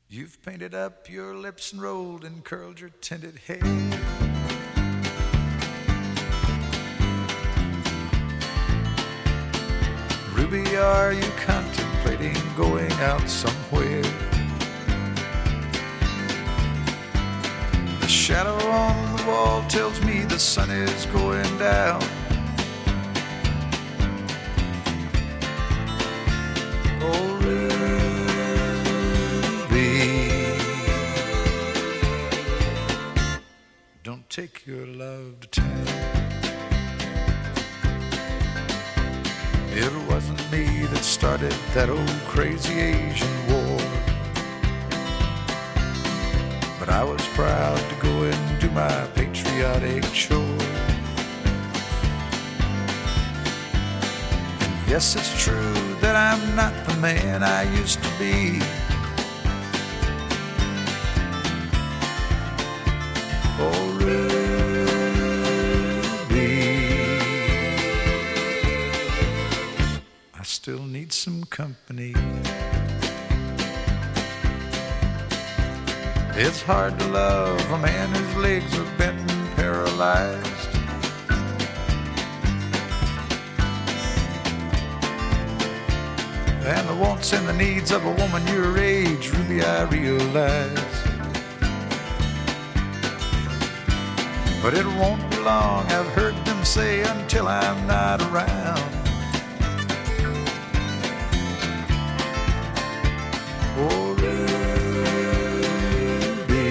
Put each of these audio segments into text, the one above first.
You've painted up your lips and rolled and curled your tinted hair. Ruby, are you contemplating going out somewhere? The shadow on the wall tells me the sun is going down. Oh, Ruby, don't take your love to town. It wasn't me that started that old crazy Asian war, but I was proud to go and do my patriotic chore. And yes, it's true that I'm not the man I used to be. Oh, still need some company. It's hard to love a man whose legs are bent and paralyzed. And the wants and the needs of a woman your age, Ruby, I realize. But it won't be long, I've heard them say, until I'm not around. Oh, Ruby,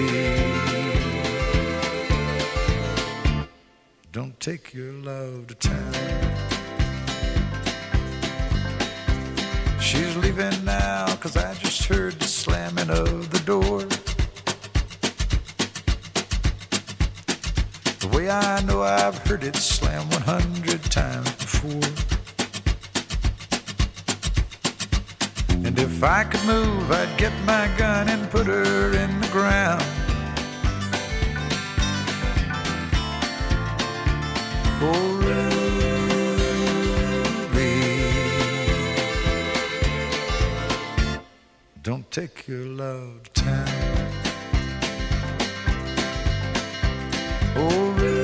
don't take your love to town. She's leaving now, 'cause I just heard the slamming of the door. The way I know I've heard it slam 100 times before. And if I could move, I'd get my gun and put her in the ground. Oh, Ruby, don't take your love to town. Oh, Ruby.